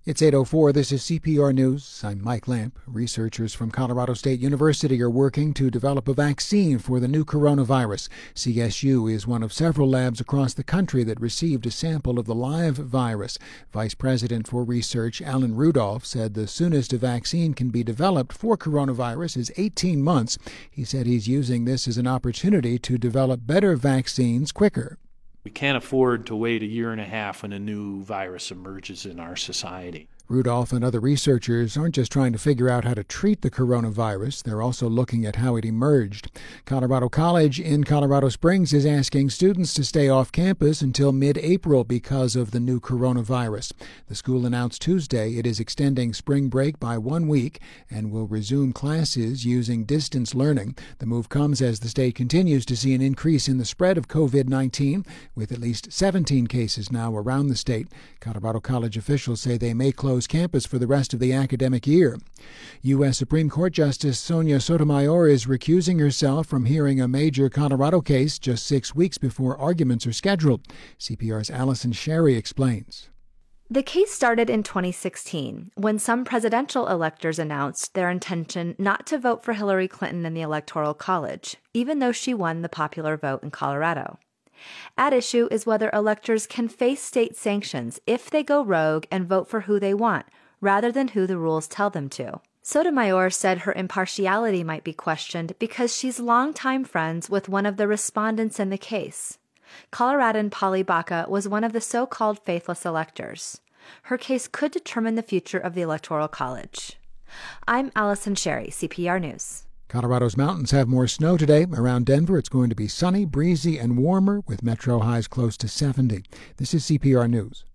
It's 8:04. This is CPR News. I'm Mike Lamp. Researchers from Colorado State University are working to develop a vaccine for the new coronavirus. CSU is one of several labs across the country that received a sample of the live virus. Vice President for Research Alan Rudolph said the soonest a vaccine can be developed for coronavirus is 18 months. He said he's using this as an opportunity to develop better vaccines quicker. We can't afford to wait a year and a half when a new virus emerges in our society. Rudolph and other researchers aren't just trying to figure out how to treat the coronavirus, they're also looking at how it emerged. Colorado College in Colorado Springs is asking students to stay off campus until mid-April because of the new coronavirus. The school announced Tuesday it is extending spring break by 1 week and will resume classes using distance learning. The move comes as the state continues to see an increase in the spread of COVID-19, with at least 17 cases now around the state. Colorado College officials say they may close campus for the rest of the academic year. U.S. Supreme Court Justice Sonia Sotomayor is recusing herself from hearing a major Colorado case just 6 weeks before arguments are scheduled. CPR's Allison Sherry explains. The case started in 2016 when some presidential electors announced their intention not to vote for Hillary Clinton in the Electoral College, even though she won the popular vote in Colorado. At issue is whether electors can face state sanctions if they go rogue and vote for who they want, rather than who the rules tell them to. Sotomayor said her impartiality might be questioned because she's longtime friends with one of the respondents in the case. Coloradan Polly Baca was one of the so-called faithless electors. Her case could determine the future of the Electoral College. I'm Allison Sherry, CPR News. Colorado's mountains have more snow today. Around Denver, it's going to be sunny, breezy, and warmer, with metro highs close to 70. This is CPR News.